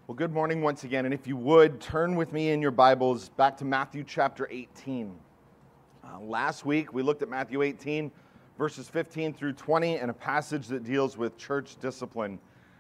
Well, good morning once again, and if you would, turn with me in your Bibles back to Matthew chapter 18. Last week, we looked at Matthew 18, verses 15 through 20, and a passage that deals with church discipline.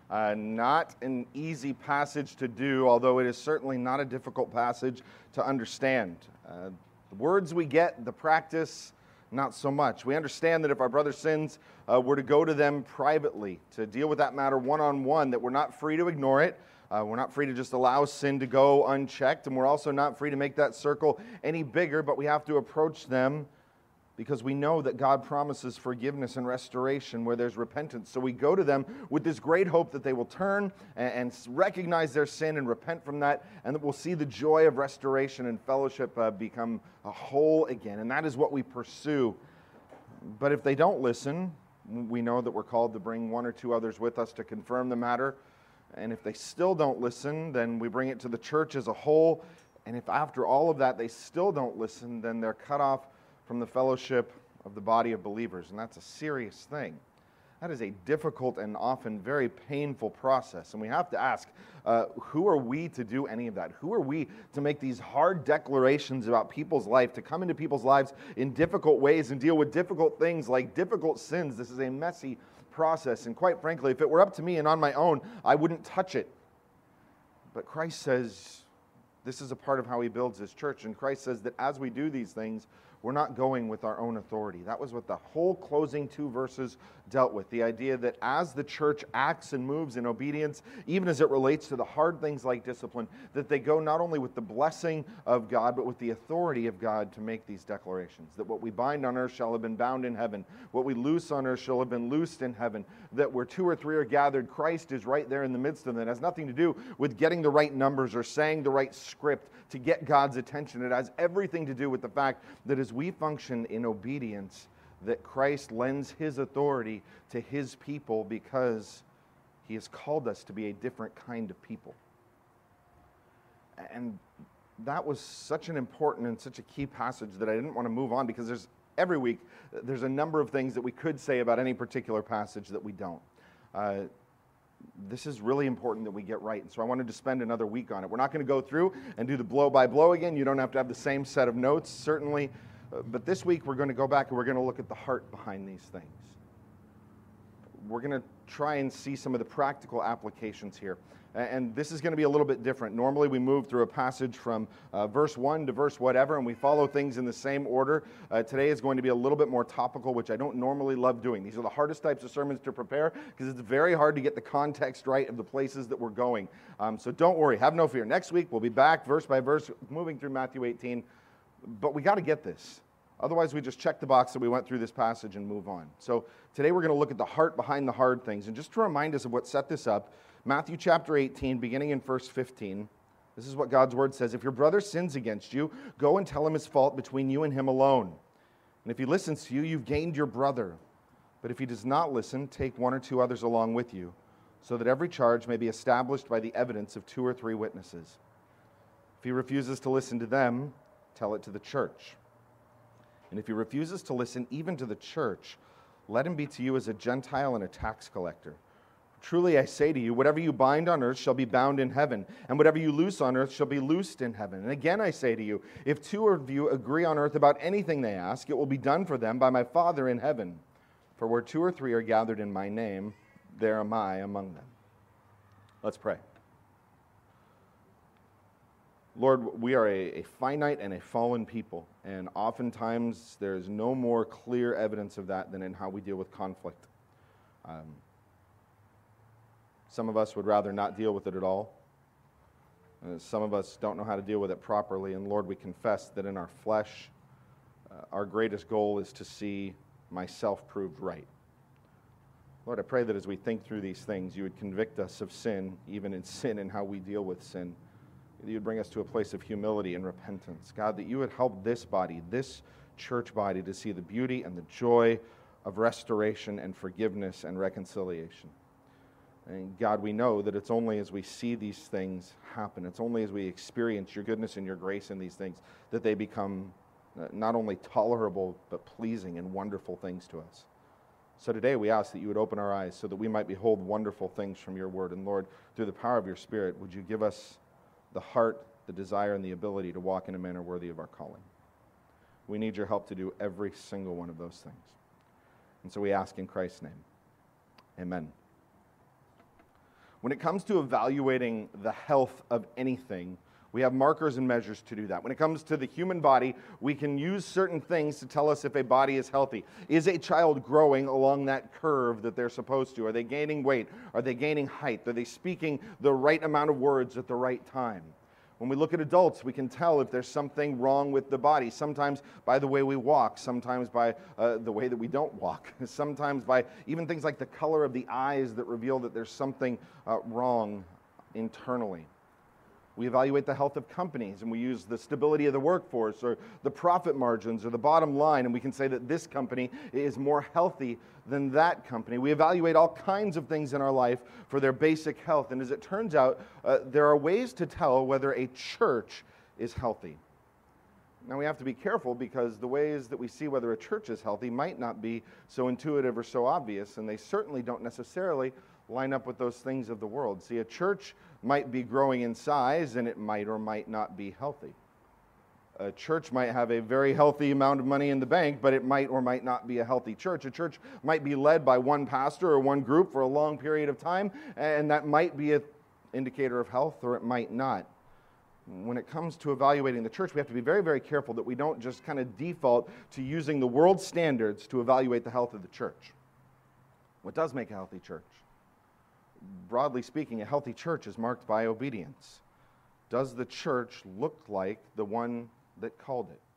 Not an easy passage to do, although it is certainly not a difficult passage to understand. The words we get, the practice, not so much. We understand that if our brother sins, we're to go to them privately, to deal with that matter one-on-one, that we're not free to ignore it. We're not free to just allow sin to go unchecked, and we're also not free to make that circle any bigger, but we have to approach them because we know that God promises forgiveness and restoration where there's repentance. So we go to them with this great hope that they will turn and recognize their sin and repent from that, and that we'll see the joy of restoration and fellowship become a whole again. And that is what we pursue. But if they don't listen, we know that we're called to bring one or two others with us to confirm the matter. And if they still don't listen, then we bring it to the church as a whole. And if after all of that they still don't listen, then they're cut off from the fellowship of the body of believers. And that's a serious thing. That is a difficult and often very painful process. And we have to ask, who are we to do any of that? Who are we to make these hard declarations about people's life, to come into people's lives in difficult ways and deal with difficult things like difficult sins? This is a messy process, and quite frankly, if it were up to me and on my own, I wouldn't touch it. But Christ says this is a part of how he builds his church, and Christ says that as we do these things, we're not going with our own authority. That was what the whole closing two verses dealt with, the idea that as the church acts and moves in obedience, even as it relates to the hard things like discipline, that they go not only with the blessing of God, but with the authority of God to make these declarations, that what we bind on earth shall have been bound in heaven, what we loose on earth shall have been loosed in heaven, that where two or three are gathered, Christ is right there in the midst of them. It has nothing to do with getting the right numbers or saying the right script to get God's attention. It has everything to do with the fact that as we function in obedience, that Christ lends his authority to his people because he has called us to be a different kind of people. And that was such an important and such a key passage that I didn't want to move on, because every week there's a number of things that we could say about any particular passage that we don't. This is really important that we get right, and so I wanted to spend another week on it. We're not going to go through and do the blow by blow again. You don't have to have the same set of notes, certainly. But this week we're going to go back and we're going to look at the heart behind these things. We're going to try and see some of the practical applications here. And this is going to be a little bit different. Normally we move through a passage from verse 1 to verse whatever, and we follow things in the same order. Today is going to be a little bit more topical, which I don't normally love doing. These are the hardest types of sermons to prepare because it's very hard to get the context right of the places that we're going. So don't worry, have no fear. Next week we'll be back verse by verse, moving through Matthew 18. But we got to get this. Otherwise, we just check the box that we went through this passage and move on. So today we're going to look at the heart behind the hard things. And just to remind us of what set this up, Matthew chapter 18, beginning in verse 15, this is what God's word says. If your brother sins against you, go and tell him his fault between you and him alone. And if he listens to you, you've gained your brother. But if he does not listen, take one or two others along with you, so that every charge may be established by the evidence of two or three witnesses. If he refuses to listen to them, tell it to the church. And if he refuses to listen even to the church, let him be to you as a Gentile and a tax collector. Truly I say to you, whatever you bind on earth shall be bound in heaven, and whatever you loose on earth shall be loosed in heaven. And again I say to you, if two of you agree on earth about anything they ask, it will be done for them by my Father in heaven. For where two or three are gathered in my name, there am I among them. Let's pray. Lord, we are a finite and a fallen people, and oftentimes there's no more clear evidence of that than in how we deal with conflict. Some of us would rather not deal with it at all. Some of us don't know how to deal with it properly, and Lord, we confess that in our flesh, our greatest goal is to see myself proved right. Lord, I pray that as we think through these things, you would convict us of sin, even in sin and how we deal with sin. That you would bring us to a place of humility and repentance. God, that you would help this body, this church body, to see the beauty and the joy of restoration and forgiveness and reconciliation. And God, we know that it's only as we see these things happen, it's only as we experience your goodness and your grace in these things, that they become not only tolerable, but pleasing and wonderful things to us. So today we ask that you would open our eyes so that we might behold wonderful things from your word. And Lord, through the power of your Spirit, would you give us the heart, the desire, and the ability to walk in a manner worthy of our calling. We need your help to do every single one of those things. And so we ask in Christ's name. Amen. When it comes to evaluating the health of anything, we have markers and measures to do that. When it comes to the human body, we can use certain things to tell us if a body is healthy. Is a child growing along that curve that they're supposed to? Are they gaining weight? Are they gaining height? Are they speaking the right amount of words at the right time? When we look at adults, we can tell if there's something wrong with the body, sometimes by the way we walk, sometimes by the way that we don't walk, sometimes by even things like the color of the eyes that reveal that there's something wrong internally. We evaluate the health of companies, and we use the stability of the workforce or the profit margins or the bottom line, and we can say that this company is more healthy than that company. We evaluate all kinds of things in our life for their basic health, and as it turns out, there are ways to tell whether a church is healthy. Now we have to be careful because the ways that we see whether a church is healthy might not be so intuitive or so obvious, and they certainly don't necessarily line up with those things of the world. See, a church might be growing in size, and it might or might not be healthy. A church might have a very healthy amount of money in the bank, but it might or might not be a healthy church. A church might be led by one pastor or one group for a long period of time, and that might be an indicator of health, or it might not. When it comes to evaluating the church, we have to be very, very careful that we don't just kind of default to using the world standards to evaluate the health of the church. What does make a healthy church? Broadly speaking, a healthy church is marked by obedience. Does the church look like the one that called it?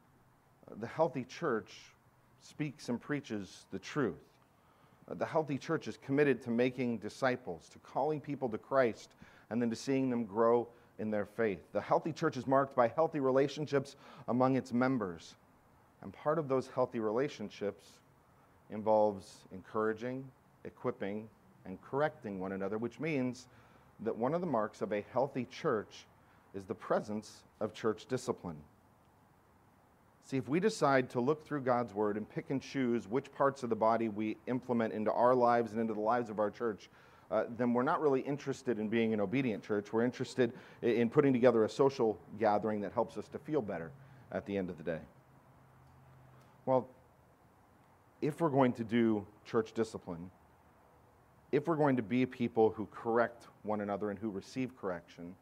The healthy church speaks and preaches the truth. The healthy church is committed to making disciples, to calling people to Christ, and then to seeing them grow in their faith. The healthy church is marked by healthy relationships among its members. And part of those healthy relationships involves encouraging, equipping, and correcting one another, which means that one of the marks of a healthy church is the presence of church discipline. See, if we decide to look through God's word and pick and choose which parts of the body we implement into our lives and into the lives of our church, then we're not really interested in being an obedient church. We're interested in putting together a social gathering that helps us to feel better at the end of the day. Well, if we're going to do church discipline, if we're going to be people who correct one another and who receive correction,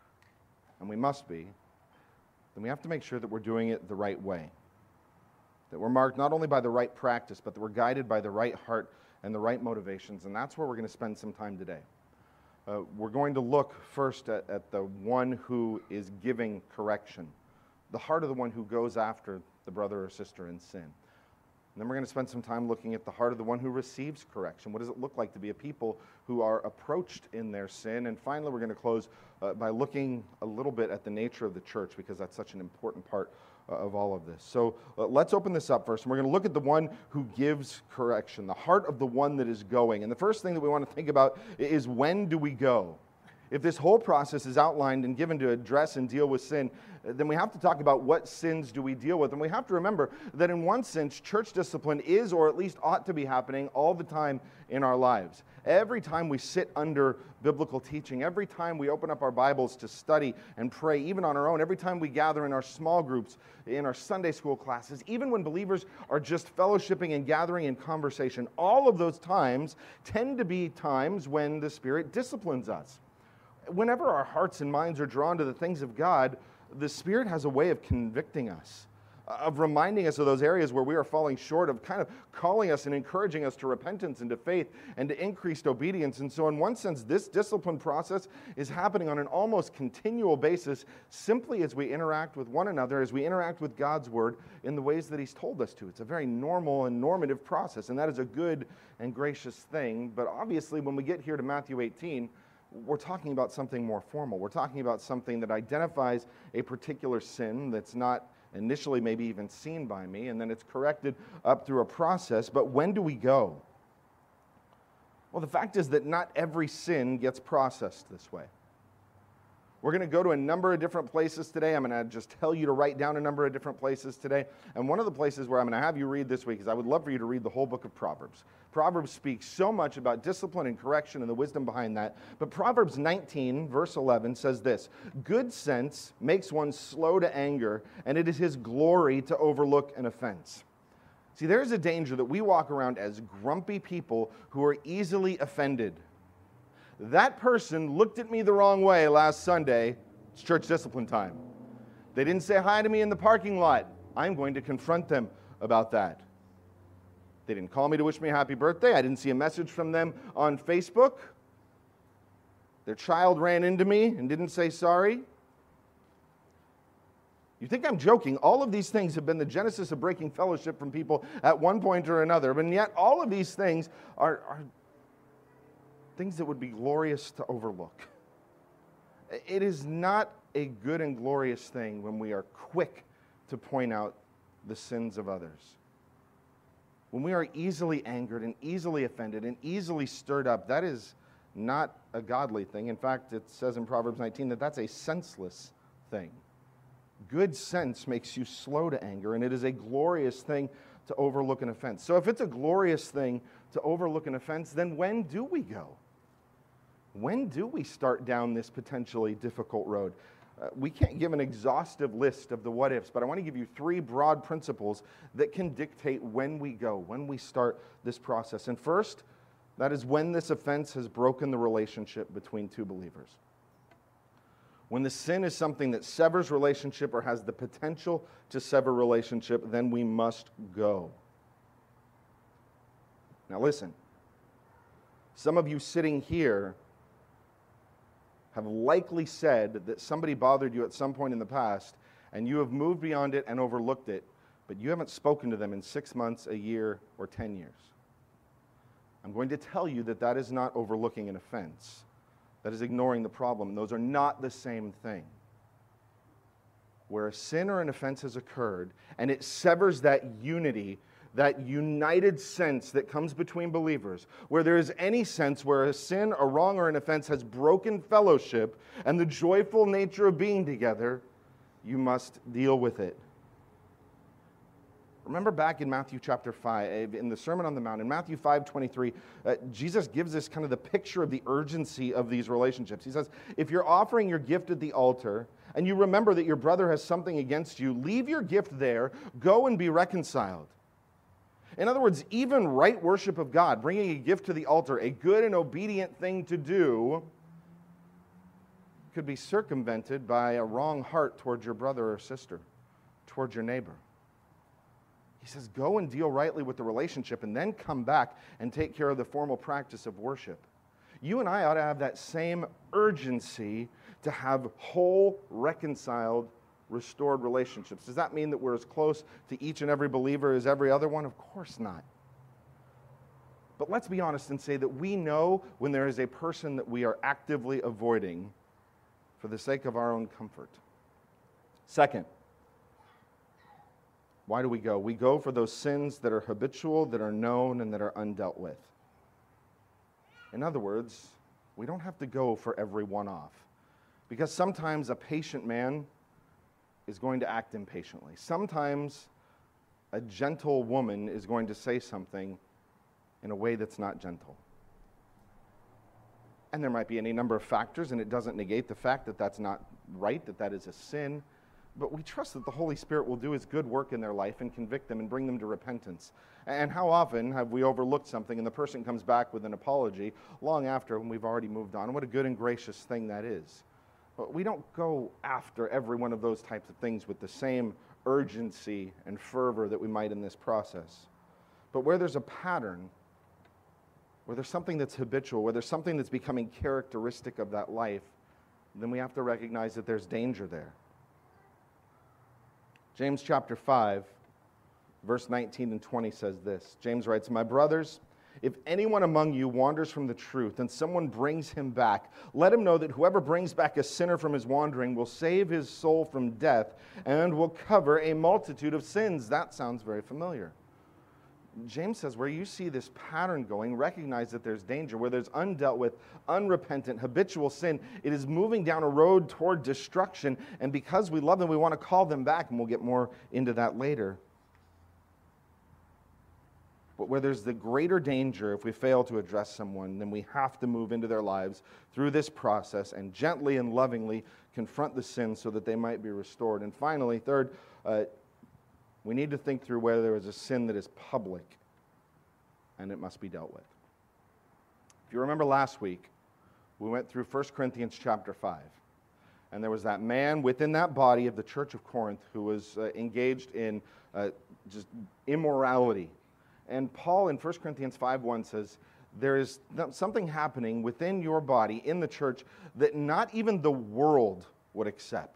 and we must be, then we have to make sure that we're doing it the right way. That we're marked not only by the right practice, but that we're guided by the right heart and the right motivations, and that's where we're going to spend some time today. We're going to look first at the one who is giving correction, the heart of the one who goes after the brother or sister in sin. And then we're going to spend some time looking at the heart of the one who receives correction. What does it look like to be a people who are approached in their sin? And finally, we're going to close by looking a little bit at the nature of the church, because that's such an important part of all of this. So let's open this up first. And we're going to look at the one who gives correction, the heart of the one that is going. And the first thing that we want to think about is, when do we go? If this whole process is outlined and given to address and deal with sin, then we have to talk about what sins do we deal with. And we have to remember that in one sense, church discipline is, or at least ought to be, happening all the time in our lives. Every time we sit under biblical teaching, every time we open up our Bibles to study and pray, even on our own, every time we gather in our small groups, in our Sunday school classes, even when believers are just fellowshipping and gathering in conversation, all of those times tend to be times when the Spirit disciplines us. Whenever our hearts and minds are drawn to the things of God, the Spirit has a way of convicting us, of reminding us of those areas where we are falling short, of kind of calling us and encouraging us to repentance and to faith and to increased obedience. And so in one sense, this discipline process is happening on an almost continual basis, simply as we interact with one another, as we interact with God's Word in the ways that He's told us to. It's a very normal and normative process, and that is a good and gracious thing. But obviously, when we get here to Matthew 18, we're talking about something more formal. We're talking about something that identifies a particular sin that's not initially maybe even seen by me, and then it's corrected up through a process. But when do we go? Well, the fact is that not every sin gets processed this way. We're going to go to a number of different places today. I'm going to just tell you to write down a number of different places today. And one of the places where I'm going to have you read this week is I would love for you to read the whole book of Proverbs. Proverbs speaks so much about discipline and correction and the wisdom behind that. But Proverbs 19, verse 11 says this: "Good sense makes one slow to anger, and it is his glory to overlook an offense." See, there's a danger that we walk around as grumpy people who are easily offended. That person looked at me the wrong way last Sunday. It's church discipline time. They didn't say hi to me in the parking lot. I'm going to confront them about that. They didn't call me to wish me a happy birthday. I didn't see a message from them on Facebook. Their child ran into me and didn't say sorry. You think I'm joking? All of these things have been the genesis of breaking fellowship from people at one point or another. And yet all of these things are things that would be glorious to overlook. It is not a good and glorious thing when we are quick to point out the sins of others. When we are easily angered and easily offended and easily stirred up, that is not a godly thing. In fact, it says in Proverbs 19 that that's a senseless thing. Good sense makes you slow to anger, and it is a glorious thing to overlook an offense. So if it's a glorious thing to overlook an offense, then when do we go? When do we start down this potentially difficult road? We can't give an exhaustive list of the what-ifs, but I want to give you 3 broad principles that can dictate when we go, when we start this process. And first, that is when this offense has broken the relationship between two believers. When the sin is something that severs relationship or has the potential to sever relationship, then we must go. Now listen, some of you sitting here have likely said that somebody bothered you at some point in the past, and you have moved beyond it and overlooked it, but you haven't spoken to them in 6 months, a year, or 10 years. I'm going to tell you that that is not overlooking an offense. That is ignoring the problem, and those are not the same thing. Where a sin or an offense has occurred, and it severs that unity, that united sense that comes between believers, where there is any sense where a sin, a wrong, or an offense has broken fellowship and the joyful nature of being together, you must deal with it. Remember back in Matthew chapter 5, in the Sermon on the Mount, in Matthew 5:23, Jesus gives us kind of the picture of the urgency of these relationships. He says, if you're offering your gift at the altar, and you remember that your brother has something against you, leave your gift there, go and be reconciled. In other words, even right worship of God, bringing a gift to the altar, a good and obedient thing to do, could be circumvented by a wrong heart towards your brother or sister, towards your neighbor. He says, go and deal rightly with the relationship and then come back and take care of the formal practice of worship. You and I ought to have that same urgency to have whole, reconciled, restored relationships. Does that mean that we're as close to each and every believer as every other one? Of course not. But let's be honest and say that we know when there is a person that we are actively avoiding for the sake of our own comfort. Second, why do we go? We go for those sins that are habitual, that are known, and that are undealt with. In other words, we don't have to go for every one-off, because sometimes a patient man is going to act impatiently. Sometimes a gentle woman is going to say something in a way that's not gentle. And there might be any number of factors, and it doesn't negate the fact that that's not right, that that is a sin. But we trust that the Holy Spirit will do His good work in their life and convict them and bring them to repentance. And how often have we overlooked something and the person comes back with an apology long after when we've already moved on? What a good and gracious thing that is. But we don't go after every one of those types of things with the same urgency and fervor that we might in this process. But where there's a pattern, where there's something that's habitual, where there's something that's becoming characteristic of that life, then we have to recognize that there's danger there. James chapter 5, verse 19 and 20 says this. James writes, "My brothers, if anyone among you wanders from the truth and someone brings him back, let him know that whoever brings back a sinner from his wandering will save his soul from death and will cover a multitude of sins." That sounds very familiar. James says, where you see this pattern going, recognize that there's danger. Where there's undealt with, unrepentant, habitual sin, it is moving down a road toward destruction. And because we love them, we want to call them back, and we'll get more into that later. But where there's the greater danger if we fail to address someone, then we have to move into their lives through this process and gently and lovingly confront the sin so that they might be restored. And finally, third, we need to think through whether there is a sin that is public and it must be dealt with. If you remember last week, we went through 1 Corinthians chapter 5. And there was that man within that body of the church of Corinth who was engaged in just immorality. And Paul in 1 Corinthians 5:1 says, there is something happening within your body in the church that not even the world would accept.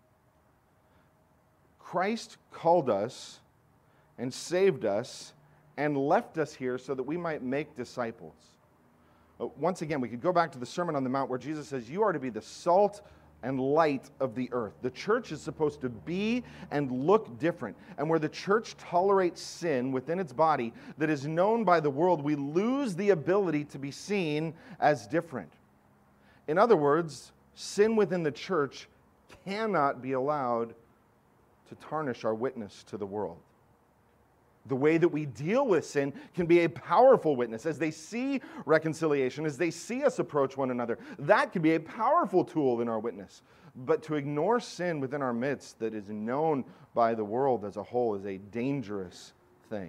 Christ called us and saved us and left us here so that we might make disciples. Once again, we could go back to the Sermon on the Mount where Jesus says, you are to be the salt and light of the earth. The church is supposed to be and look different. And where the church tolerates sin within its body that is known by the world, we lose the ability to be seen as different. In other words, sin within the church cannot be allowed to tarnish our witness to the world. The way that we deal with sin can be a powerful witness. As they see reconciliation, as they see us approach one another, that can be a powerful tool in our witness. But to ignore sin within our midst that is known by the world as a whole is a dangerous thing.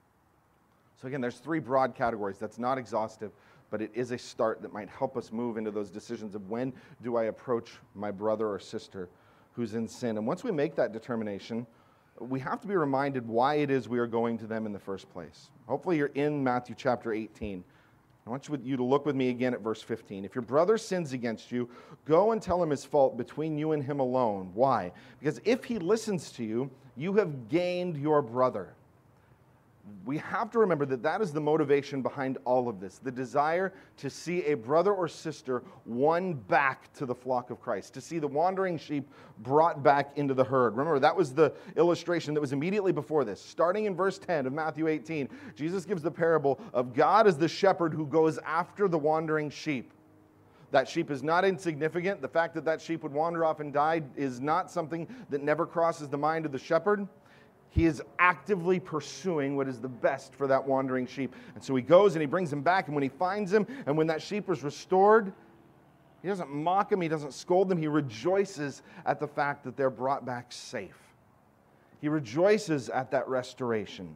So again, there's three broad categories. That's not exhaustive, but it is a start that might help us move into those decisions of when do I approach my brother or sister who's in sin. And once we make that determination, we have to be reminded why it is we are going to them in the first place. Hopefully you're in Matthew chapter 18. I want you to look with me again at verse 15. If your brother sins against you, go and tell him his fault between you and him alone. Why? Because if he listens to you, you have gained your brother. We have to remember that that is the motivation behind all of this. The desire to see a brother or sister won back to the flock of Christ. To see the wandering sheep brought back into the herd. Remember, that was the illustration that was immediately before this. Starting in verse 10 of Matthew 18, Jesus gives the parable of God as the shepherd who goes after the wandering sheep. That sheep is not insignificant. The fact that that sheep would wander off and die is not something that never crosses the mind of the shepherd. He is actively pursuing what is the best for that wandering sheep. And so he goes and he brings him back. And when he finds him, and when that sheep is restored, he doesn't mock him, he doesn't scold them. He rejoices at the fact that they're brought back safe. He rejoices at that restoration.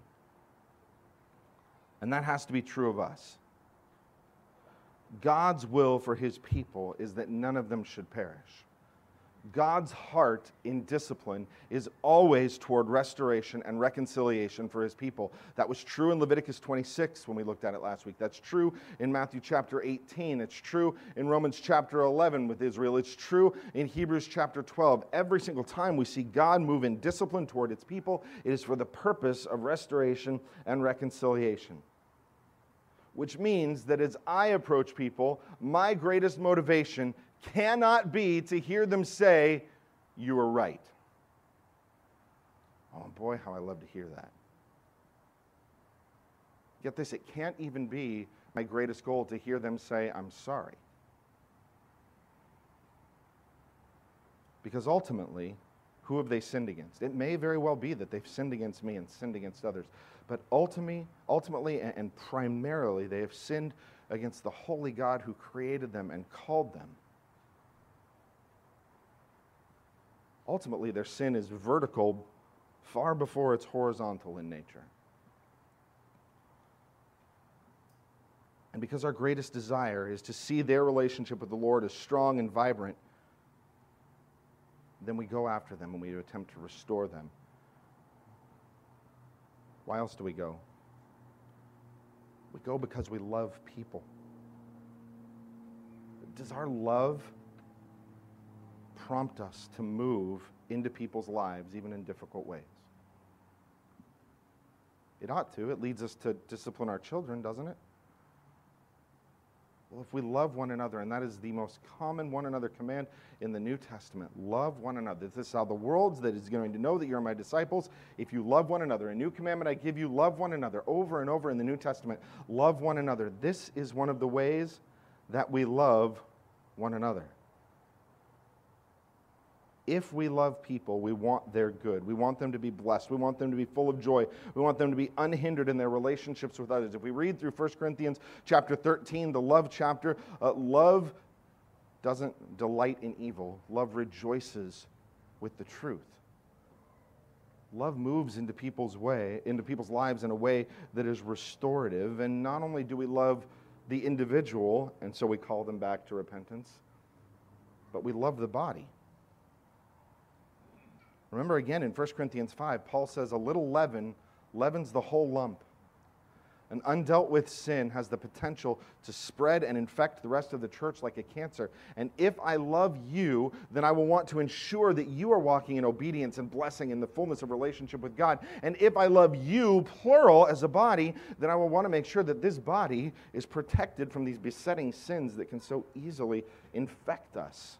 And that has to be true of us. God's will for his people is that none of them should perish. God's heart in discipline is always toward restoration and reconciliation for his people. That was true in Leviticus 26 when we looked at it last week. That's true in Matthew chapter 18. It's true in Romans chapter 11 with Israel. It's true in Hebrews chapter 12. Every single time we see God move in discipline toward its people, it is for the purpose of restoration and reconciliation. Which means that as I approach people, my greatest motivation cannot be to hear them say, you were right. Oh boy, how I love to hear that. Get this, it can't even be my greatest goal to hear them say, I'm sorry. Because ultimately, who have they sinned against? It may very well be that they've sinned against me and sinned against others. But ultimately and primarily, they have sinned against the holy God who created them and called them. Ultimately, their sin is vertical far before it's horizontal in nature. And because our greatest desire is to see their relationship with the Lord as strong and vibrant, then we go after them and we attempt to restore them. Why else do we go? We go because we love people. Does our love prompt us to move into people's lives, even in difficult ways? It ought to. It leads us to discipline our children, doesn't it? Well, if we love one another, and that is the most common one another command in the New Testament, love one another. This is how the world that is going to know that you're my disciples, if you love one another. A new commandment I give you, love one another. Over and over in the New Testament, love one another. This is one of the ways that we love one another. If we love people, we want their good. We want them to be blessed. We want them to be full of joy. We want them to be unhindered in their relationships with others. If we read through 1 Corinthians chapter 13, the love chapter, love doesn't delight in evil. Love rejoices with the truth. Love moves into people's lives in a way that is restorative. And not only do we love the individual, and so we call them back to repentance, but we love the body. Remember again in 1 Corinthians 5, Paul says a little leaven leavens the whole lump. An undealt with sin has the potential to spread and infect the rest of the church like a cancer. And if I love you, then I will want to ensure that you are walking in obedience and blessing in the fullness of relationship with God. And if I love you, plural, as a body, then I will want to make sure that this body is protected from these besetting sins that can so easily infect us.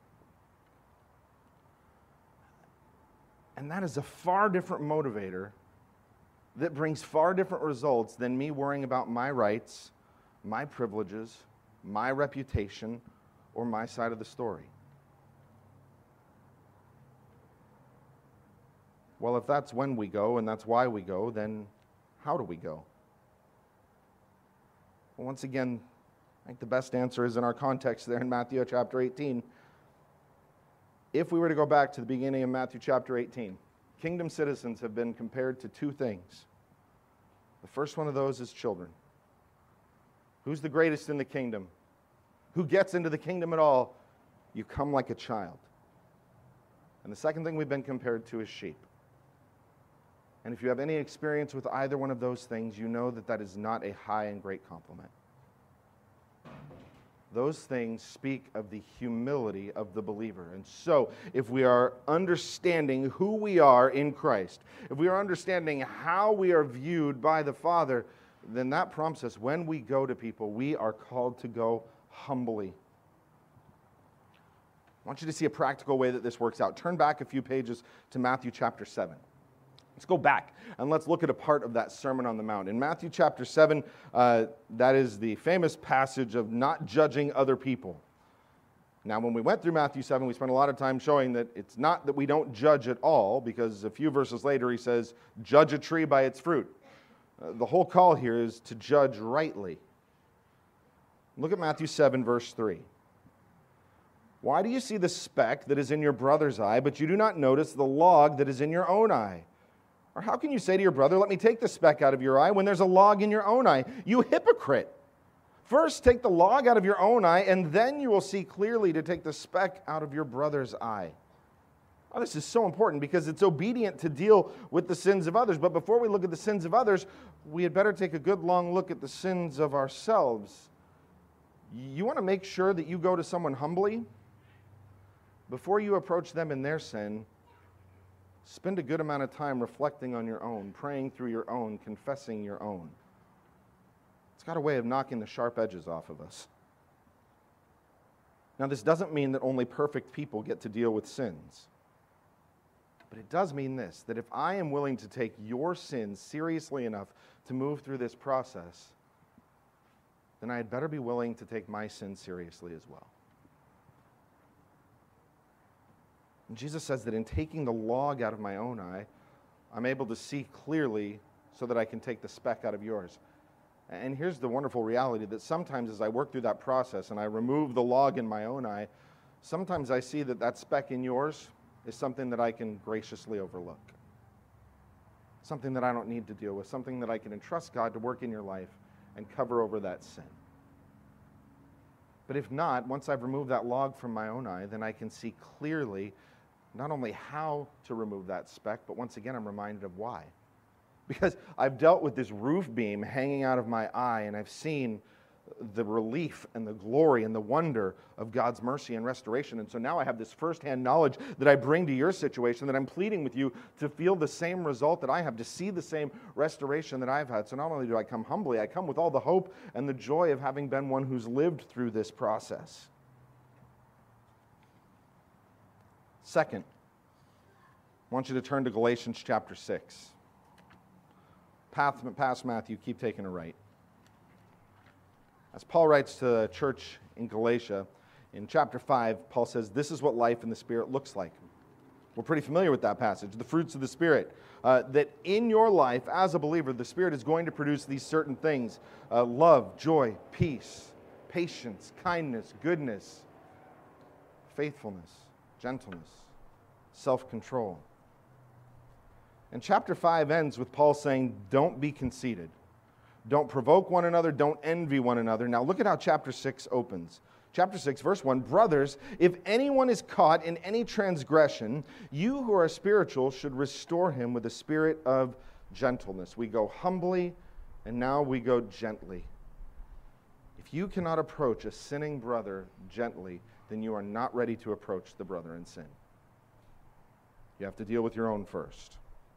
And that is a far different motivator that brings far different results than me worrying about my rights, my privileges, my reputation, or my side of the story. Well, if that's when we go and that's why we go, then how do we go? Well, once again, I think the best answer is in our context there in Matthew chapter 18. If we were to go back to the beginning of Matthew chapter 18, kingdom citizens have been compared to two things. The first one of those is children. Who's the greatest in the kingdom? Who gets into the kingdom at all? You come like a child. And the second thing we've been compared to is sheep. And if you have any experience with either one of those things, you know that that is not a high and great compliment. Those things speak of the humility of the believer. And so, if we are understanding who we are in Christ, if we are understanding how we are viewed by the Father, then that prompts us, when we go to people, we are called to go humbly. I want you to see a practical way that this works out. Turn back a few pages to Matthew chapter 7. Let's go back and let's look at a part of that Sermon on the Mount. In Matthew chapter 7, that is the famous passage of not judging other people. Now, when we went through Matthew 7, we spent a lot of time showing that it's not that we don't judge at all, because a few verses later he says, judge a tree by its fruit. The whole call here is to judge rightly. Look at Matthew 7, verse 3. Why do you see the speck that is in your brother's eye, but you do not notice the log that is in your own eye? Or how can you say to your brother, let me take the speck out of your eye, when there's a log in your own eye? You hypocrite! First take the log out of your own eye, and then you will see clearly to take the speck out of your brother's eye. Oh, this is so important because it's obedient to deal with the sins of others. But before we look at the sins of others, we had better take a good long look at the sins of ourselves. You want to make sure that you go to someone humbly? Before you approach them in their sin, spend a good amount of time reflecting on your own, praying through your own, confessing your own. It's got a way of knocking the sharp edges off of us. Now, this doesn't mean that only perfect people get to deal with sins. But it does mean this, that if I am willing to take your sins seriously enough to move through this process, then I had better be willing to take my sin seriously as well. And Jesus says that in taking the log out of my own eye, I'm able to see clearly so that I can take the speck out of yours. And here's the wonderful reality, that sometimes as I work through that process and I remove the log in my own eye, sometimes I see that that speck in yours is something that I can graciously overlook. Something that I don't need to deal with, something that I can entrust God to work in your life and cover over that sin. But if not, once I've removed that log from my own eye, then I can see clearly not only how to remove that speck, but once again I'm reminded of why. Because I've dealt with this roof beam hanging out of my eye, and I've seen the relief and the glory and the wonder of God's mercy and restoration. And so now I have this firsthand knowledge that I bring to your situation, that I'm pleading with you to feel the same result that I have, to see the same restoration that I've had. So not only do I come humbly, I come with all the hope and the joy of having been one who's lived through this process. Second, I want you to turn to Galatians chapter 6. Past Matthew, keep taking a right. As Paul writes to the church in Galatia, in chapter 5, Paul says, this is what life in the Spirit looks like. We're pretty familiar with that passage, the fruits of the Spirit. That in your life, as a believer, the Spirit is going to produce these certain things. Love, joy, peace, patience, kindness, goodness, faithfulness, gentleness, self-control. And chapter 5 ends with Paul saying, don't be conceited. Don't provoke one another. Don't envy one another. Now look at how chapter 6 opens. Chapter 6, verse 1, brothers, if anyone is caught in any transgression, you who are spiritual should restore him with a spirit of gentleness. We go humbly, and now we go gently. If you cannot approach a sinning brother gently, then you are not ready to approach the brother in sin. You have to deal with your own first.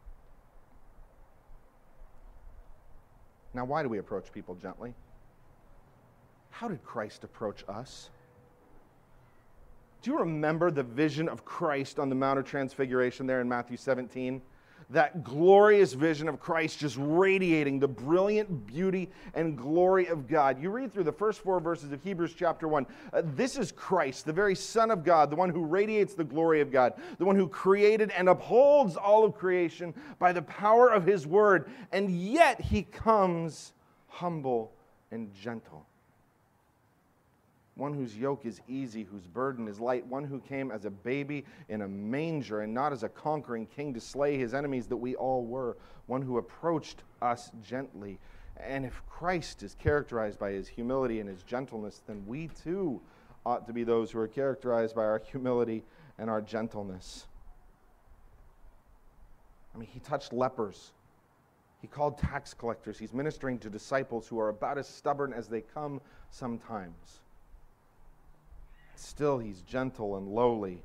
Now, why do we approach people gently? How did Christ approach us? Do you remember the vision of Christ on the Mount of Transfiguration there in Matthew 17? That glorious vision of Christ just radiating the brilliant beauty and glory of God. You read through the first 4 verses of Hebrews chapter 1. This is Christ, the very Son of God, the one who radiates the glory of God, the one who created and upholds all of creation by the power of His word. And yet He comes humble and gentle. One whose yoke is easy, whose burden is light, one who came as a baby in a manger and not as a conquering king to slay his enemies that we all were, one who approached us gently. And if Christ is characterized by His humility and His gentleness, then we too ought to be those who are characterized by our humility and our gentleness. I mean, He touched lepers. He called tax collectors. He's ministering to disciples who are about as stubborn as they come sometimes. Still, He's gentle and lowly.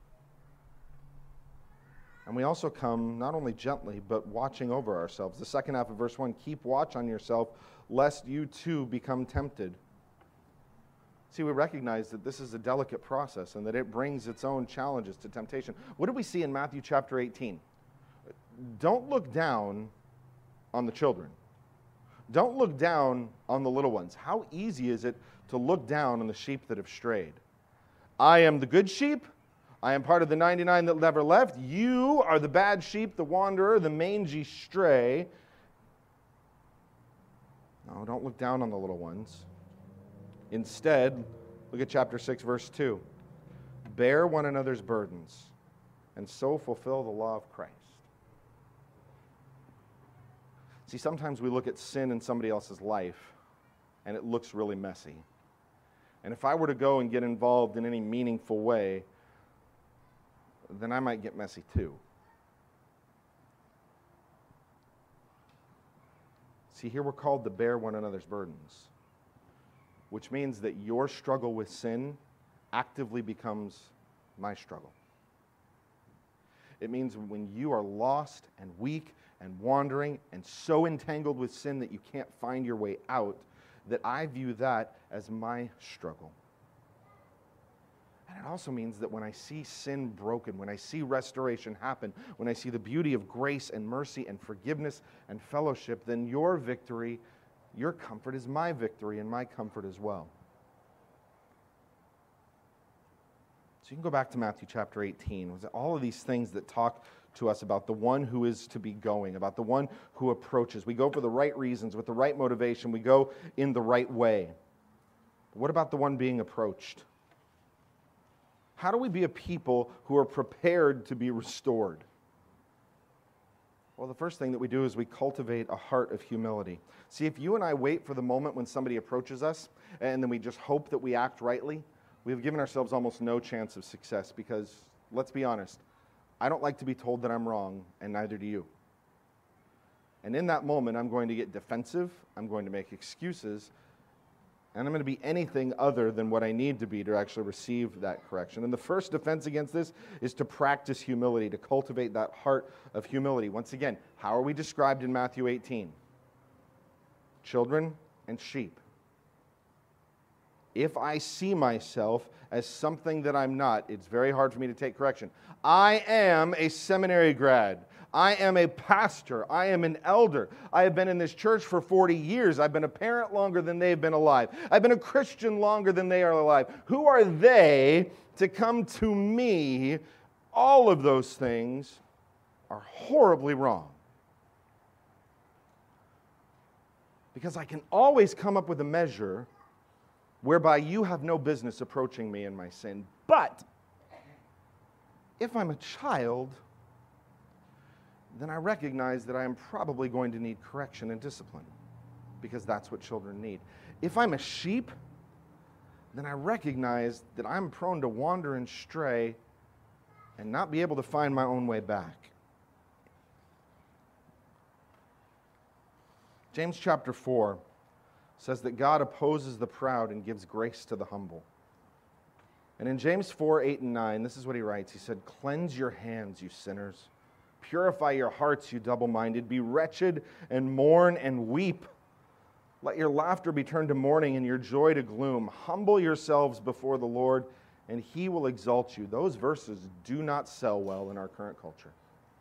And we also come not only gently, but watching over ourselves. The second half of verse 1, keep watch on yourself, lest you too become tempted. See, we recognize that this is a delicate process and that it brings its own challenges to temptation. What do we see in Matthew chapter 18? Don't look down on the children. Don't look down on the little ones. How easy is it to look down on the sheep that have strayed? I am the good sheep. I am part of the 99 that never left. You are the bad sheep, the wanderer, the mangy stray. No, don't look down on the little ones. Instead, look at chapter 6, verse 2. Bear one another's burdens, and so fulfill the law of Christ. See, sometimes we look at sin in somebody else's life, and it looks really messy. And if I were to go and get involved in any meaningful way, then I might get messy too. See, here we're called to bear one another's burdens, which means that your struggle with sin actively becomes my struggle. It means when you are lost and weak and wandering and so entangled with sin that you can't find your way out, that I view that as my struggle. And it also means that when I see sin broken, when I see restoration happen, when I see the beauty of grace and mercy and forgiveness and fellowship, then your victory, your comfort is my victory and my comfort as well. So you can go back to Matthew chapter 18. Was all of these things that talk to us about the one who is to be going, about the one who approaches. We go for the right reasons, with the right motivation. We go in the right way. But what about the one being approached? How do we be a people who are prepared to be restored? Well, the first thing that we do is we cultivate a heart of humility. See, if you and I wait for the moment when somebody approaches us and then we just hope that we act rightly, we've given ourselves almost no chance of success because, let's be honest, I don't like to be told that I'm wrong, and neither do you. And in that moment, I'm going to get defensive, I'm going to make excuses, And I'm going to be anything other than what I need to be to actually receive that correction. And the first defense against this is to practice humility, to cultivate that heart of humility. Once again, how are we described in Matthew 18? Children and sheep. If I see myself as something that I'm not, it's very hard for me to take correction. I am a seminary grad. I am a pastor. I am an elder. I have been in this church for 40 years. I've been a parent longer than they've been alive. I've been a Christian longer than they are alive. Who are they to come to me? All of those things are horribly wrong. Because I can always come up with a measure whereby you have no business approaching me in my sin. But if I'm a child, then I recognize that I am probably going to need correction and discipline, because that's what children need. If I'm a sheep, then I recognize that I'm prone to wander and stray and not be able to find my own way back. James chapter 4 says that God opposes the proud and gives grace to the humble. And in James 4, 8, and 9, this is what he writes. He said, "Cleanse your hands, you sinners. Purify your hearts, you double-minded. Be wretched and mourn and weep. Let your laughter be turned to mourning and your joy to gloom. Humble yourselves before the Lord, and he will exalt you." Those verses do not sell well in our current culture.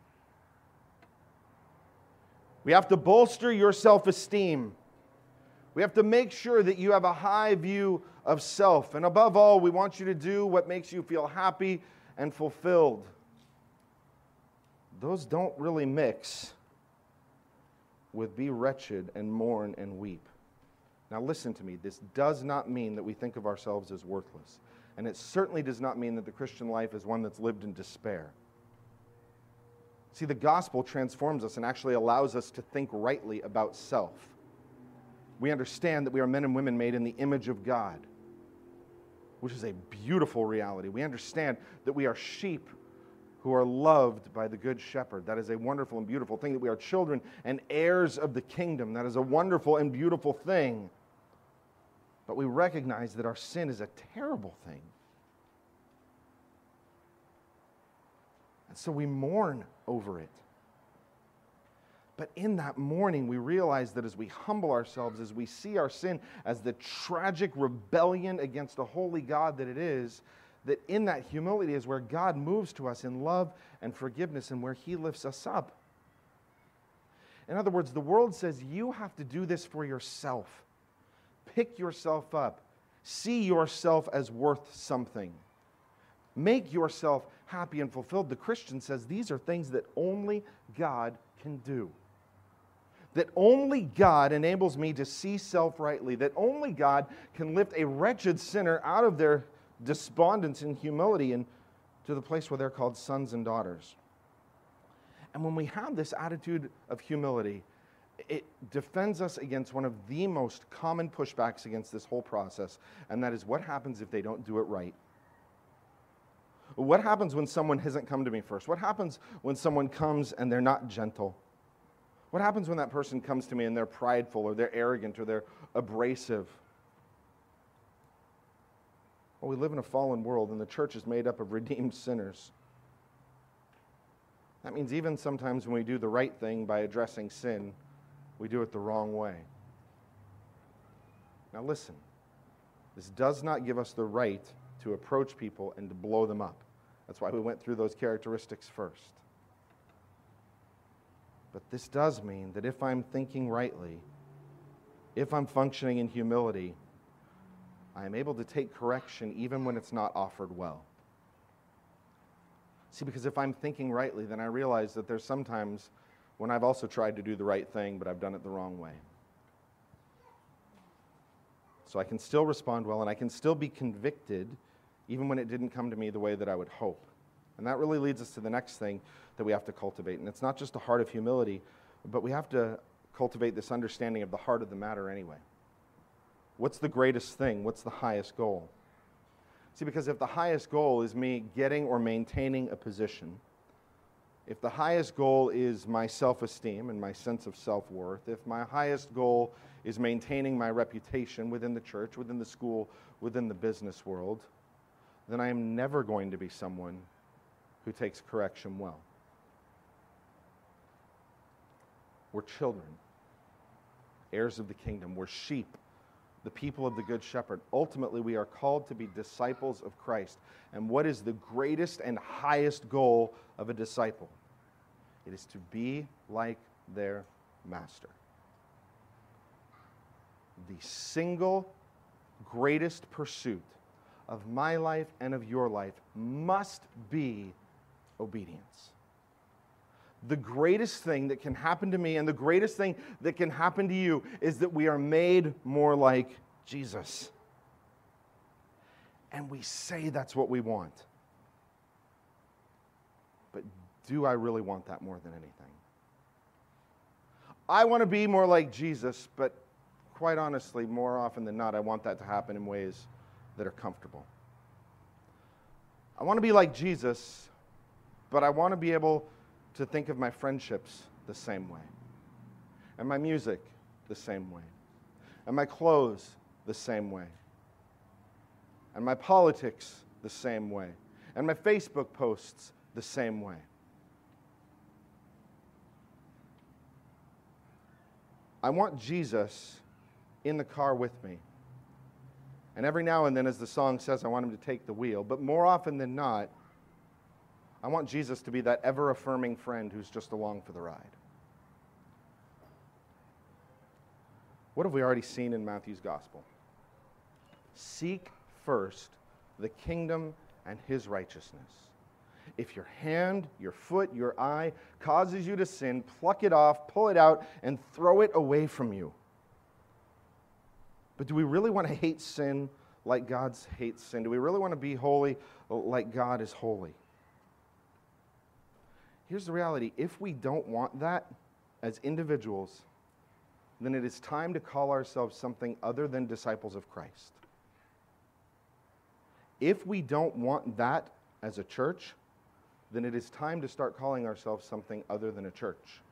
We have to bolster your self-esteem. We have to make sure that you have a high view of self. And above all, we want you to do what makes you feel happy and fulfilled. Those don't really mix with be wretched and mourn and weep. Now listen to me. This does not mean that we think of ourselves as worthless. And it certainly does not mean that the Christian life is one that's lived in despair. See, the gospel transforms us and actually allows us to think rightly about self. We understand that we are men and women made in the image of God, which is a beautiful reality. We understand that we are sheep who are loved by the Good Shepherd. That is a wonderful and beautiful thing. That we are children and heirs of the kingdom. That is a wonderful and beautiful thing. But we recognize that our sin is a terrible thing. And so we mourn over it. But in that mourning, we realize that as we humble ourselves, as we see our sin as the tragic rebellion against a holy God that it is, that in that humility is where God moves to us in love and forgiveness and where he lifts us up. In other words, the world says you have to do this for yourself. Pick yourself up. See yourself as worth something. Make yourself happy and fulfilled. The Christian says these are things that only God can do. That only God enables me to see self rightly. That only God can lift a wretched sinner out of their despondence and humility and to the place where they're called sons and daughters. And when we have this attitude of humility, it defends us against one of the most common pushbacks against this whole process, and that is what happens if they don't do it right. What happens when someone hasn't come to me first? What happens when someone comes and they're not gentle? What happens when that person comes to me and they're prideful or they're arrogant or they're abrasive? Well, we live in a fallen world, and the church is made up of redeemed sinners. That means even sometimes when we do the right thing by addressing sin, we do it the wrong way. Now listen, this does not give us the right to approach people and to blow them up. That's why we went through those characteristics first. But this does mean that if I'm thinking rightly, if I'm functioning in humility, I am able to take correction even when it's not offered well. See, because if I'm thinking rightly, then I realize that there's sometimes when I've also tried to do the right thing, but I've done it the wrong way. So I can still respond well, and I can still be convicted even when it didn't come to me the way that I would hope. And that really leads us to the next thing that we have to cultivate. And it's not just a heart of humility, but we have to cultivate this understanding of the heart of the matter anyway. What's the greatest thing? What's the highest goal? See, because if the highest goal is me getting or maintaining a position, if the highest goal is my self-esteem and my sense of self-worth, if my highest goal is maintaining my reputation within the church, within the school, within the business world, then I am never going to be someone who takes correction well. We're children, heirs of the kingdom. We're sheep, the people of the Good Shepherd. Ultimately, we are called to be disciples of Christ. And what is the greatest and highest goal of a disciple? It is to be like their master. The single greatest pursuit of my life and of your life must be obedience. The greatest thing that can happen to me and the greatest thing that can happen to you is that we are made more like Jesus. And we say that's what we want. But do I really want that more than anything? I want to be more like Jesus, but quite honestly, more often than not, I want that to happen in ways that are comfortable. I want to be like Jesus, but I want to be able to think of my friendships the same way, and my music the same way, and my clothes the same way, and my politics the same way, and my Facebook posts the same way. I want Jesus in the car with me. And every now and then, as the song says, I want him to take the wheel. But more often than not, I want Jesus to be that ever-affirming friend who's just along for the ride. What have we already seen in Matthew's gospel? Seek first the kingdom and his righteousness. If your hand, your foot, your eye causes you to sin, pluck it off, pull it out, and throw it away from you. But do we really want to hate sin like God hates sin? Do we really want to be holy like God is holy? Here's the reality. If we don't want that as individuals, then it is time to call ourselves something other than disciples of Christ. If we don't want that as a church, then it is time to start calling ourselves something other than a church.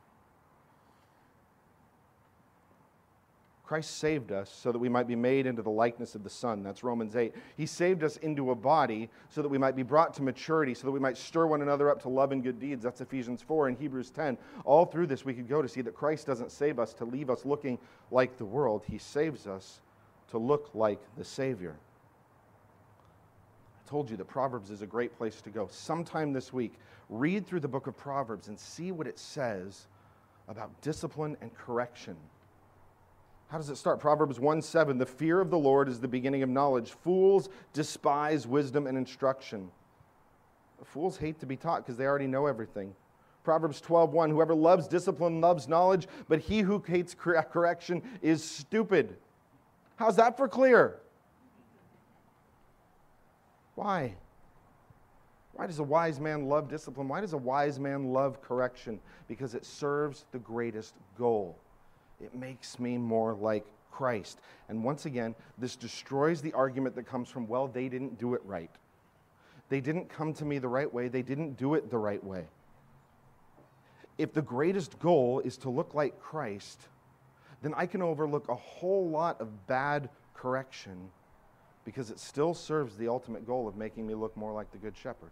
Christ saved us so that we might be made into the likeness of the Son. That's Romans 8. He saved us into a body so that we might be brought to maturity, so that we might stir one another up to love and good deeds. That's Ephesians 4 and Hebrews 10. All through this we could go to see that Christ doesn't save us to leave us looking like the world. He saves us to look like the Savior. I told you that Proverbs is a great place to go. Sometime this week, read through the book of Proverbs and see what it says about discipline and correction. How does it start? Proverbs 1:7, the fear of the Lord is the beginning of knowledge. Fools despise wisdom and instruction. Fools hate to be taught because they already know everything. Proverbs 12:1, whoever loves discipline loves knowledge, but he who hates correction is stupid. How's that for clear? Why? Why does a wise man love discipline? Why does a wise man love correction? Because it serves the greatest goal. It makes me more like Christ. And once again, this destroys the argument that comes from, well, they didn't do it right. They didn't come to me the right way. They didn't do it the right way. If the greatest goal is to look like Christ, then I can overlook a whole lot of bad correction because it still serves the ultimate goal of making me look more like the Good Shepherd.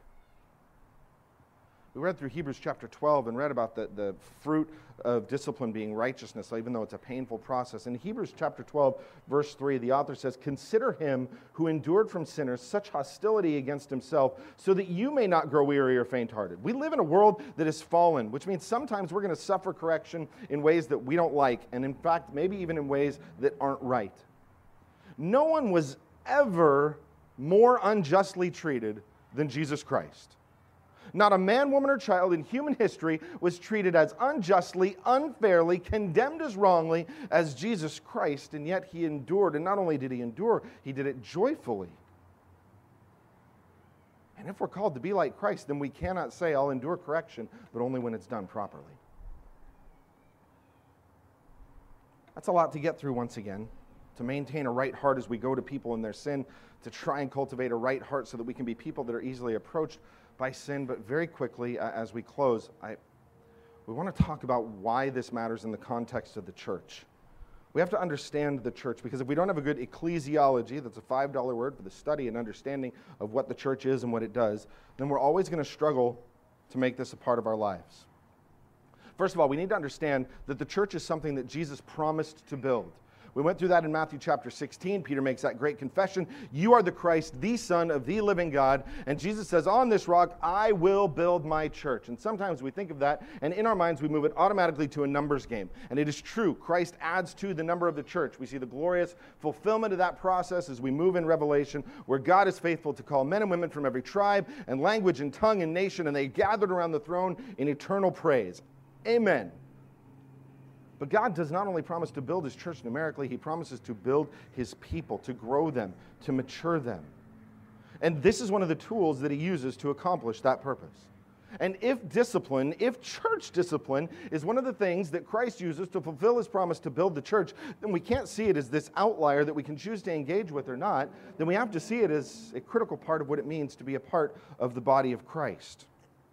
We read through Hebrews chapter 12 and read about the fruit of discipline being righteousness, even though it's a painful process. In Hebrews chapter 12, verse 3, the author says, "Consider him who endured from sinners such hostility against himself, so that you may not grow weary or faint-hearted." We live in a world that is fallen, which means sometimes we're going to suffer correction in ways that we don't like, and in fact, maybe even in ways that aren't right. No one was ever more unjustly treated than Jesus Christ. Not a man, woman, or child in human history was treated as unjustly, unfairly, condemned as wrongly as Jesus Christ, and yet he endured. And not only did he endure, he did it joyfully. And if we're called to be like Christ, then we cannot say, "I'll endure correction," but only when it's done properly. That's a lot to get through once again. To maintain a right heart as we go to people in their sin, to try and cultivate a right heart so that we can be people that are easily approached by sin. But very quickly, as we close, we want to talk about why this matters in the context of the church. We have to understand the church, because if we don't have a good ecclesiology, that's a $5 word for the study and understanding of what the church is and what it does, then we're always going to struggle to make this a part of our lives. First of all, we need to understand that the church is something that Jesus promised to build. We went through that in Matthew chapter 16. Peter makes that great confession. You are the Christ, the Son of the living God. And Jesus says, on this rock, I will build my church. And sometimes we think of that, and in our minds, we move it automatically to a numbers game. And it is true. Christ adds to the number of the church. We see the glorious fulfillment of that process as we move in Revelation, where God is faithful to call men and women from every tribe and language and tongue and nation, and they gathered around the throne in eternal praise. Amen. But God does not only promise to build his church numerically, he promises to build his people, to grow them, to mature them. And this is one of the tools that he uses to accomplish that purpose. And if discipline, if church discipline is one of the things that Christ uses to fulfill his promise to build the church, then we can't see it as this outlier that we can choose to engage with or not. Then we have to see it as a critical part of what it means to be a part of the body of Christ.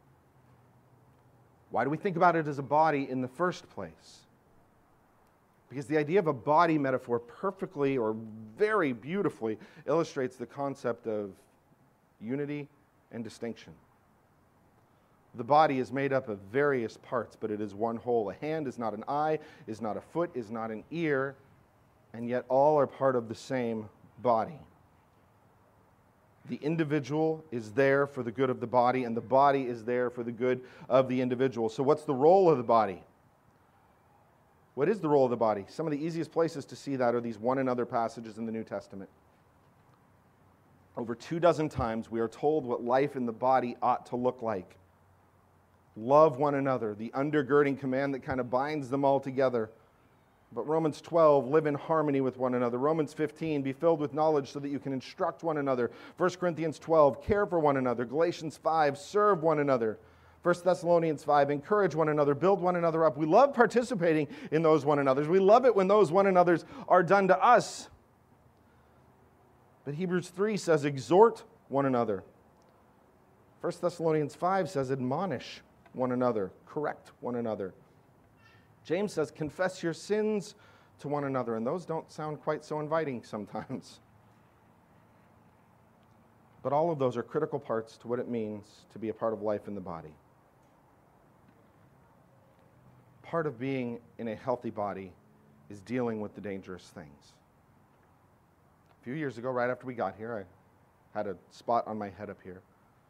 Why do we think about it as a body in the first place? Because the idea of a body metaphor perfectly or very beautifully illustrates the concept of unity and distinction. The body is made up of various parts, but it is one whole. A hand is not an eye, is not a foot, is not an ear, and yet all are part of the same body. The individual is there for the good of the body, and the body is there for the good of the individual. So what's the role of the body? What is the role of the body? Some of the easiest places to see that are these one another passages in the New Testament. Over 24 times we are told what life in the body ought to look like. Love one another, the undergirding command that kind of binds them all together. But Romans 12, live in harmony with one another. Romans 15, be filled with knowledge so that you can instruct one another. 1 Corinthians 12, care for one another. Galatians 5, serve one another. 1 Thessalonians 5, encourage one another, build one another up. We love participating in those one another's. We love it when those one another's are done to us. But Hebrews 3 says, exhort one another. 1 Thessalonians 5 says, admonish one another, correct one another. James says, confess your sins to one another, and those don't sound quite so inviting sometimes. But all of those are critical parts to what it means to be a part of life in the body. Part of being in a healthy body is dealing with the dangerous things. A few years ago, right after we got here, I had a spot on my head up here.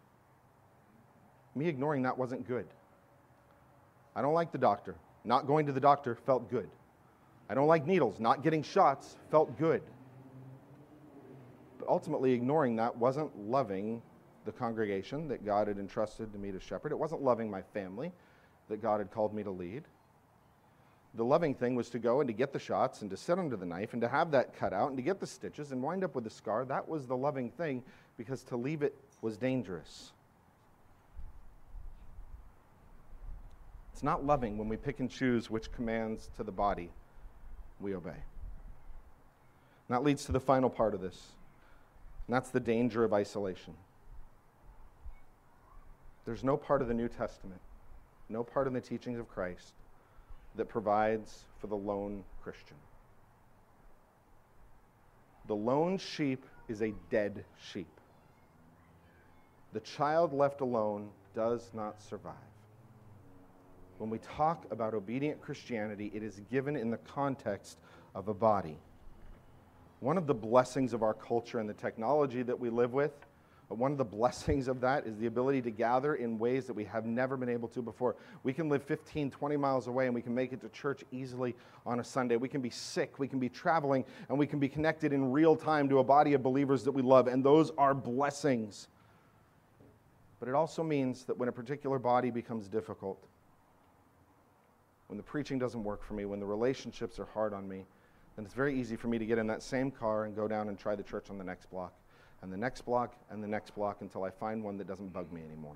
Me ignoring that wasn't good. I don't like the doctor. Not going to the doctor felt good. I don't like needles. Not getting shots felt good. But ultimately, ignoring that wasn't loving the congregation that God had entrusted to me to shepherd. It wasn't loving my family that God had called me to lead. The loving thing was to go and to get the shots and to sit under the knife and to have that cut out and to get the stitches and wind up with the scar. That was the loving thing, because to leave it was dangerous. It's not loving when we pick and choose which commands to the body we obey. And that leads to the final part of this, and that's the danger of isolation. There's no part of the New Testament, no part in the teachings of Christ that provides for the lone Christian. The lone sheep is a dead sheep. The child left alone does not survive. When we talk about obedient Christianity, it is given in the context of a body. One of the blessings of our culture and the technology that we live with, one of the blessings of that is the ability to gather in ways that we have never been able to before. We can live 15, 20 miles away and we can make it to church easily on a Sunday. We can be sick, we can be traveling, and we can be connected in real time to a body of believers that we love, and those are blessings. But it also means that when a particular body becomes difficult, when the preaching doesn't work for me, when the relationships are hard on me, then it's very easy for me to get in that same car and go down and try the church on the next block, and the next block, and the next block, until I find one that doesn't bug me anymore.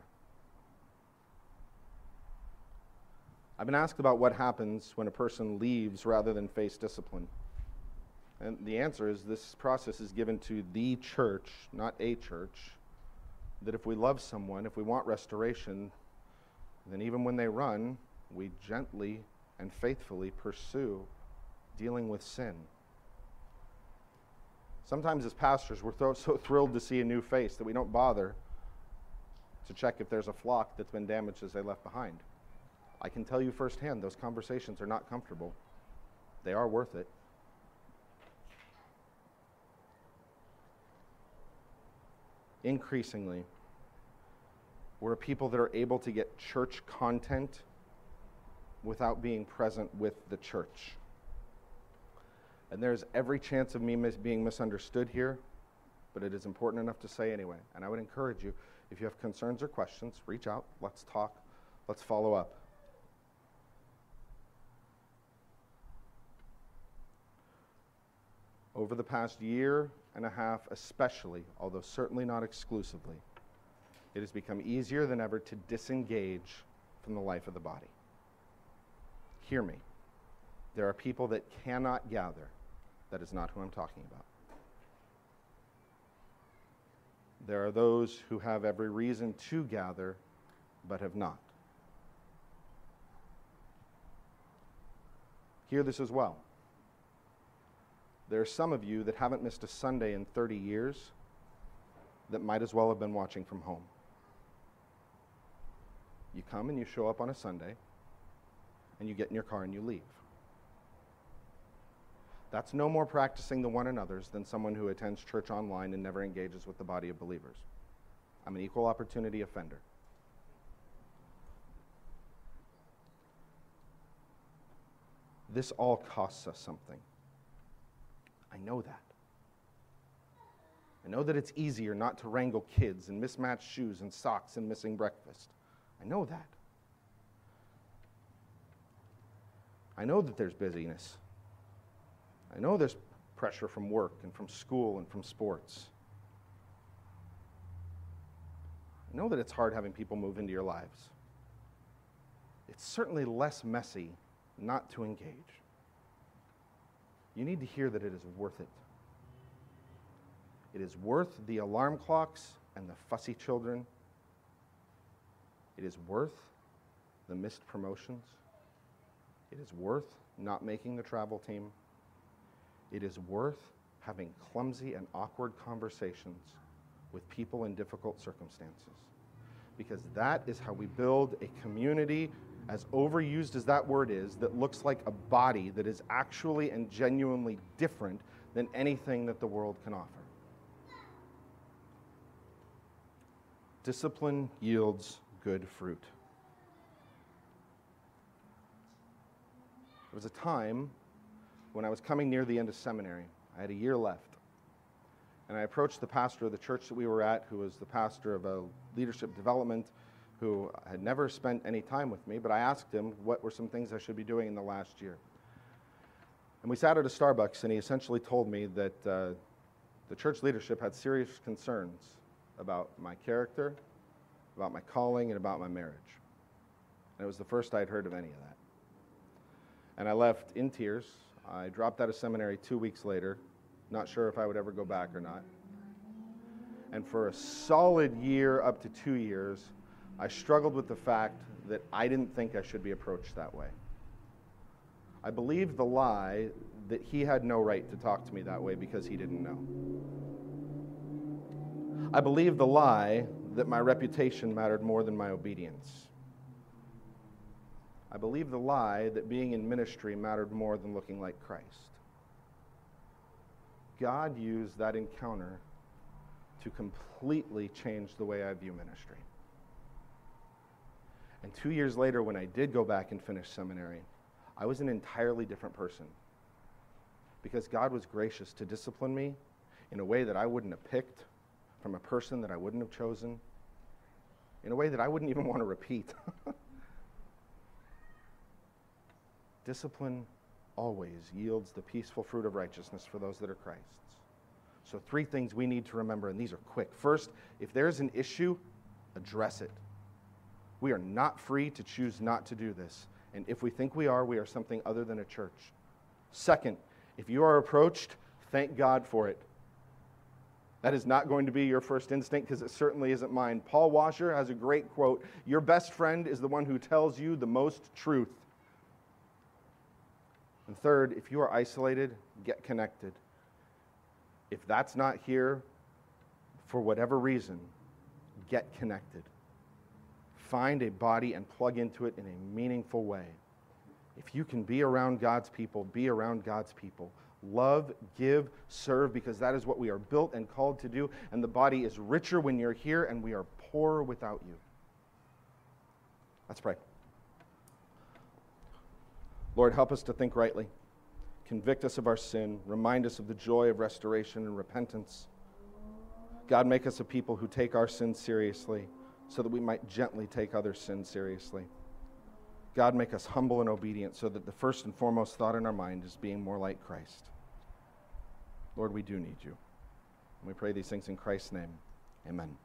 I've been asked about what happens when a person leaves rather than face discipline. And the answer is this process is given to the church, not a church, that if we love someone, if we want restoration, then even when they run, we gently and faithfully pursue dealing with sin. Sometimes as pastors, we're so thrilled to see a new face that we don't bother to check if there's a flock that's been damaged as they left behind. I can tell you firsthand, those conversations are not comfortable. They are worth it. Increasingly, we're people that are able to get church content without being present with the church. And there's every chance of me being misunderstood here, but it is important enough to say anyway. And I would encourage you, if you have concerns or questions, reach out, let's talk, let's follow up. Over the past year and a half especially, although certainly not exclusively, it has become easier than ever to disengage from the life of the body. Hear me. There are people that cannot gather. That is not who I'm talking about. There are those who have every reason to gather, but have not. Hear this as well. There are some of you that haven't missed a Sunday in 30 years that might as well have been watching from home. You come and you show up on a Sunday, and you get in your car and you leave. That's no more practicing the one another's than someone who attends church online and never engages with the body of believers. I'm an equal opportunity offender. This all costs us something. I know that. I know that it's easier not to wrangle kids and mismatched shoes and socks and missing breakfast. I know that. I know that there's busyness. I know there's pressure from work and from school and from sports. I know that it's hard having people move into your lives. It's certainly less messy not to engage. You need to hear that it is worth it. It is worth the alarm clocks and the fussy children. It is worth the missed promotions. It is worth not making the travel team. It is worth having clumsy and awkward conversations with people in difficult circumstances. Because that is how we build a community, as overused as that word is, that looks like a body that is actually and genuinely different than anything that the world can offer. Discipline yields good fruit. There was a time when I was coming near the end of seminary. I had a year left. And I approached the pastor of the church that we were at, who was the pastor of a leadership development, who had never spent any time with me, but I asked him what were some things I should be doing in the last year. And we sat at a Starbucks, and he essentially told me that the church leadership had serious concerns about my character, about my calling, and about my marriage. And it was the first I'd heard of any of that. And I left in tears. I dropped out of seminary 2 weeks later, not sure if I would ever go back or not. And for a solid year, up to 2 years, I struggled with the fact that I didn't think I should be approached that way. I believed the lie that he had no right to talk to me that way because he didn't know. I believed the lie that my reputation mattered more than my obedience. I believed the lie that being in ministry mattered more than looking like Christ. God used that encounter to completely change the way I view ministry. And 2 years later, when I did go back and finish seminary, I was an entirely different person. Because God was gracious to discipline me in a way that I wouldn't have picked, from a person that I wouldn't have chosen, in a way that I wouldn't even want to repeat. Discipline always yields the peaceful fruit of righteousness for those that are Christ's. So 3 things we need to remember, and these are quick. First, if there's an issue, address it. We are not free to choose not to do this. And if we think we are something other than a church. Second, if you are approached, thank God for it. That is not going to be your first instinct, because it certainly isn't mine. Paul Washer has a great quote: "Your best friend is the one who tells you the most truth." And third, if you are isolated, get connected. If that's not here, for whatever reason, get connected. Find a body and plug into it in a meaningful way. If you can be around God's people, be around God's people. Love, give, serve, because that is what we are built and called to do. And the body is richer when you're here, and we are poorer without you. Let's pray. Lord, help us to think rightly. Convict us of our sin. Remind us of the joy of restoration and repentance. God, make us a people who take our sin seriously so that we might gently take others' sin seriously. God, make us humble and obedient so that the first and foremost thought in our mind is being more like Christ. Lord, we do need you. And we pray these things in Christ's name. Amen.